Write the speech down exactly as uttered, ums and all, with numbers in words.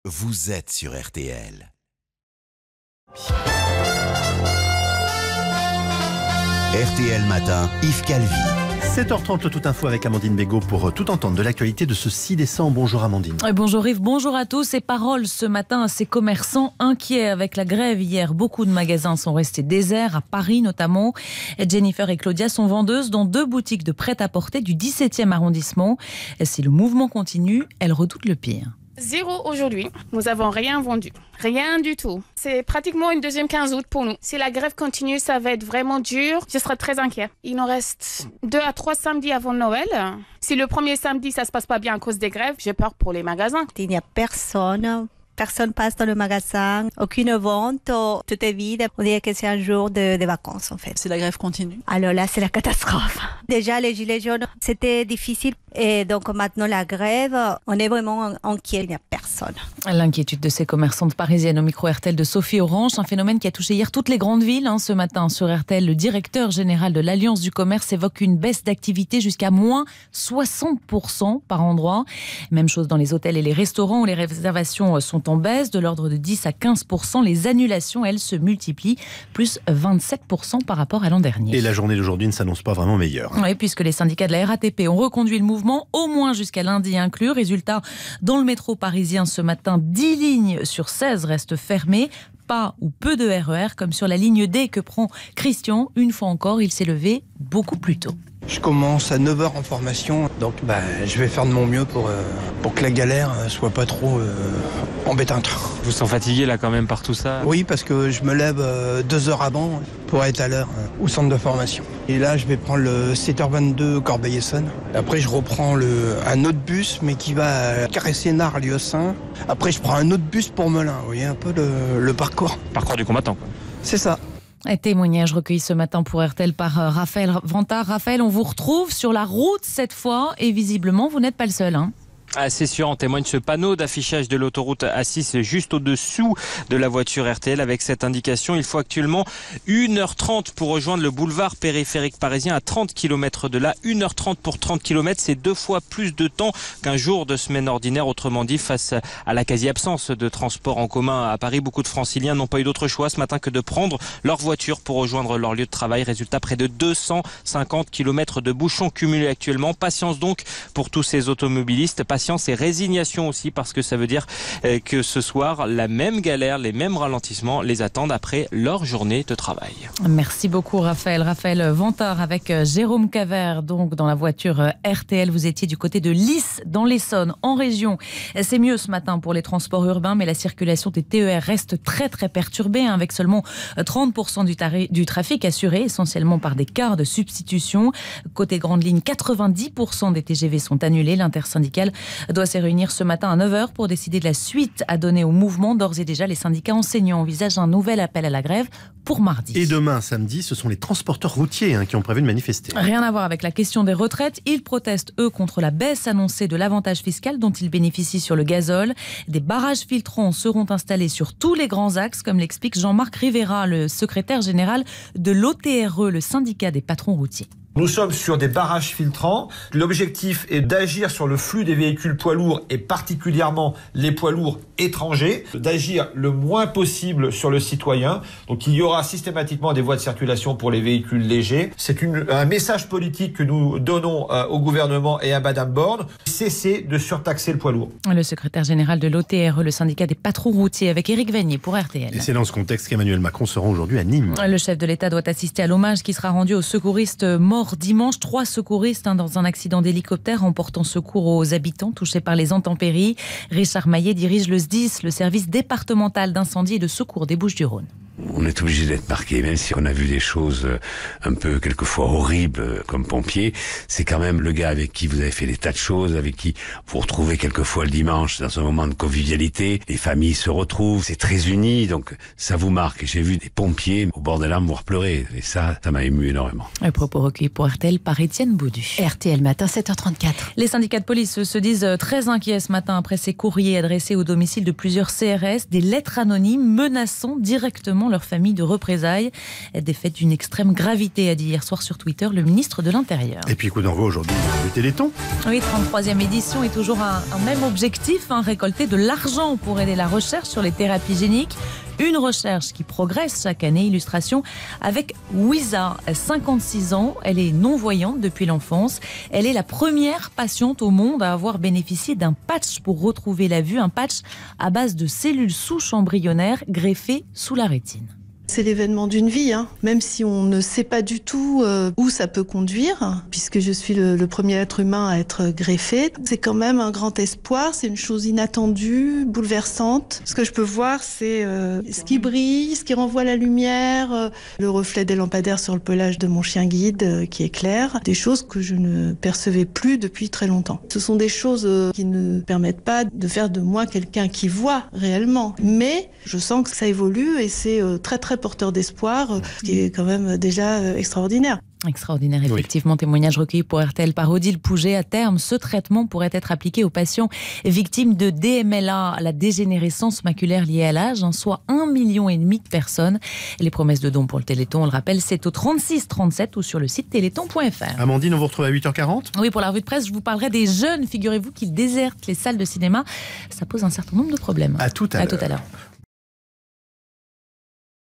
Vous êtes sur R T L. R T L Matin, Yves Calvi. sept heures trente, le Tout Info avec Amandine Bégaud pour tout entendre de l'actualité de ce six décembre. Bonjour Amandine. Bonjour Yves, bonjour à tous. Et parole ce matin à ces commerçants inquiets avec la grève hier. Beaucoup de magasins sont restés déserts, à Paris notamment. Jennifer et Claudia sont vendeuses dans deux boutiques de prêt-à-porter du dix-septième arrondissement. Et si le mouvement continue, elles redoutent le pire. Zéro aujourd'hui. Nous n'avons rien vendu. Rien du tout. C'est pratiquement une deuxième quinze août pour nous. Si la grève continue, ça va être vraiment dur. Je serai très inquiet. Il nous reste deux à trois samedis avant Noël. Si le premier samedi, ça se passe pas bien à cause des grèves, j'ai peur pour les magasins. Il n'y a personne. Personne passe dans le magasin, aucune vente, tout est vide. On dirait que c'est un jour de, de vacances en fait. Si la grève continue. Alors là, c'est la catastrophe. Déjà, les gilets jaunes, c'était difficile. Et donc maintenant, la grève, on est vraiment inquiet, il n'y a personne. L'inquiétude de ces commerçantes parisiennes au micro R T L de Sophie Orange, un phénomène qui a touché hier toutes les grandes villes. Hein, ce matin sur R T L, le directeur général de l'Alliance du commerce évoque une baisse d'activité jusqu'à moins soixante pour cent par endroit. Même chose dans les hôtels et les restaurants où les réservations sont en baisse de l'ordre de dix à quinze pour cent. Les annulations, elles, se multiplient, plus vingt-sept pour cent par rapport à l'an dernier. Et la journée d'aujourd'hui ne s'annonce pas vraiment meilleure. Oui, puisque les syndicats de la R A T P ont reconduit le mouvement, au moins jusqu'à lundi inclus. Résultat, dans le métro parisien ce matin, dix lignes sur seize restent fermées. Pas ou peu de R E R, comme sur la ligne D que prend Christian. Une fois encore, il s'est levé beaucoup plus tôt. Je commence à neuf heures en formation, donc bah, je vais faire de mon mieux pour, euh, pour que la galère soit pas trop euh, embêtante. Vous vous sentez fatigué là quand même par tout ça? Oui, parce que je me lève euh, deux heures avant pour être à l'heure euh, au centre de formation. Et là, je vais prendre le sept heures vingt-deux Corbeil-Essonnes. Après, je reprends le, un autre bus, mais qui va caresser Nard, Lieusaint. Après, je prends un autre bus pour Melun. Vous voyez un peu le, le parcours. Parcours du combattant, quoi. C'est ça. Un témoignage recueilli ce matin pour R T L par Raphaël Vantard. Raphaël, on vous retrouve sur la route cette fois et visiblement, vous n'êtes pas le seul, hein. Ah, c'est sûr, en témoigne ce panneau d'affichage de l'autoroute A six juste au-dessous de la voiture R T L avec cette indication. Il faut actuellement une heure trente pour rejoindre le boulevard périphérique parisien à trente kilomètres de là. une heure trente pour trente kilomètres, c'est deux fois plus de temps qu'un jour de semaine ordinaire. Autrement dit, face à la quasi-absence de transport en commun à Paris, beaucoup de franciliens n'ont pas eu d'autre choix ce matin que de prendre leur voiture pour rejoindre leur lieu de travail. Résultat, près de deux cent cinquante kilomètres de bouchons cumulés actuellement. Patience donc pour tous ces automobilistes. Patience et résignation aussi, parce que ça veut dire que ce soir, la même galère, les mêmes ralentissements les attendent après leur journée de travail. Merci beaucoup Raphaël. Raphaël Vantard avec Jérôme Cavert, donc dans la voiture R T L. Vous étiez du côté de Lys, dans l'Essonne, en région. C'est mieux ce matin pour les transports urbains, mais la circulation des T E R reste très très perturbée, hein, avec seulement trente pour cent du, tarif, du trafic assuré, essentiellement par des cars de substitution. Côté grande ligne, quatre-vingt-dix pour cent des T G V sont annulés. L'intersyndicale doit se réunir ce matin à neuf heures pour décider de la suite à donner au mouvement. D'ores et déjà, les syndicats enseignants envisagent un nouvel appel à la grève pour mardi. Et demain, samedi, ce sont les transporteurs routiers hein, qui ont prévu de manifester. Rien à voir avec la question des retraites. Ils protestent, eux, contre la baisse annoncée de l'avantage fiscal dont ils bénéficient sur le gazole. Des barrages filtrants seront installés sur tous les grands axes, comme l'explique Jean-Marc Rivera, le secrétaire général de l'O T R E, le syndicat des patrons routiers. Nous sommes sur des barrages filtrants. L'objectif est d'agir sur le flux des véhicules poids lourds et particulièrement les poids lourds étrangers, d'agir le moins possible sur le citoyen. Donc il y aura systématiquement des voies de circulation pour les véhicules légers. C'est une, un message politique que nous donnons euh, au gouvernement et à Madame Borne. Cessez de surtaxer le poids lourd. Le secrétaire général de l'O T R E, le syndicat des patrons routiers, avec Éric Vanier pour R T L. Et c'est dans ce contexte qu'Emmanuel Macron se rend aujourd'hui à Nîmes. Le chef de l'État doit assister à l'hommage qui sera rendu aux secouristes morts dimanche. Trois secouristes hein, dans un accident d'hélicoptère en portant secours aux habitants touchés par les intempéries. Richard Maillet dirige le S D I S, le service départemental d'incendie et de secours des Bouches-du-Rhône. On est obligé d'être marqué, même si on a vu des choses un peu quelquefois horribles comme pompier. C'est quand même le gars avec qui vous avez fait des tas de choses, avec qui vous retrouvez quelquefois le dimanche dans un moment de convivialité. Les familles se retrouvent, c'est très uni, donc ça vous marque. Et j'ai vu des pompiers au bord des larmes voir pleurer. Et ça, ça m'a ému énormément. Un propos recueilli pour R T L par Étienne Baudu. R T L matin, sept heures trente-quatre. Les syndicats de police se disent très inquiets ce matin après ces courriers adressés au domicile de plusieurs C R S, des lettres anonymes menaçant directement également leur famille de représailles. Des faits d'une extrême gravité, a dit hier soir sur Twitter le ministre de l'Intérieur. Et puis coup d'envoi aujourd'hui du Téléthon. Oui, trente-troisième édition et toujours un, un même objectif, hein, récolter de l'argent pour aider la recherche sur les thérapies géniques. Une recherche qui progresse chaque année. Illustration avec Wiza, cinquante-six ans. Elle est non-voyante depuis l'enfance. Elle est la première patiente au monde à avoir bénéficié d'un patch pour retrouver la vue. Un patch à base de cellules souches embryonnaires greffées sous la rétine. C'est l'événement d'une vie, hein. Même si on ne sait pas du tout euh, où ça peut conduire, puisque je suis le, le premier être humain à être greffé. C'est quand même un grand espoir, c'est une chose inattendue, bouleversante. Ce que je peux voir, c'est euh, ce qui brille, ce qui renvoie la lumière, euh, le reflet des lampadaires sur le pelage de mon chien guide euh, qui éclaire, des choses que je ne percevais plus depuis très longtemps. Ce sont des choses euh, qui ne permettent pas de faire de moi quelqu'un qui voit réellement, mais je sens que ça évolue et c'est euh, très très porteur d'espoir, ce qui est quand même déjà extraordinaire. Extraordinaire, effectivement. Oui. Témoignage recueilli pour R T L par Odile Pouget. À terme, ce traitement pourrait être appliqué aux patients victimes de D M L A, la dégénérescence maculaire liée à l'âge, hein, soit un million et demi de personnes. Les promesses de dons pour le Téléthon, on le rappelle, c'est au trente-six trente-sept ou sur le site téléthon point f r. Amandine, on vous retrouve à huit heures quarante. Oui, pour la revue de presse, je vous parlerai des jeunes. Figurez-vous qu'ils désertent les salles de cinéma. Ça pose un certain nombre de problèmes. À tout à, à l'heure. tout à l'heure.